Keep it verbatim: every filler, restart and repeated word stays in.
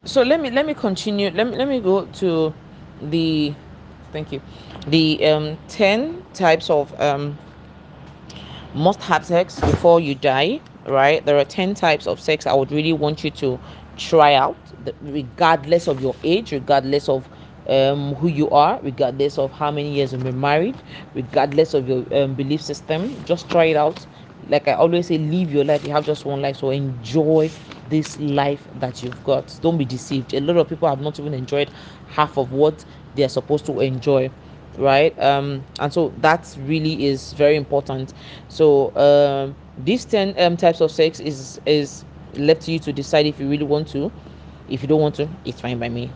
So let me let me continue. Let me let me go to the thank you. The um ten types of um must have sex before you die, right? There are ten types of sex I would really want you to try out, regardless of your age, regardless of um, who you are, regardless of how many years you've been married, regardless of your um, belief system. Just try it out. Like I always say, live your life. You have just one life, so enjoy this life that you've got. Don't be deceived. A lot of people have not even enjoyed half of what they are supposed to enjoy, right? Um and so that really is very important. So um these ten um types of sex is is left to you to decide if you really want to. If you don't want to, it's fine by me.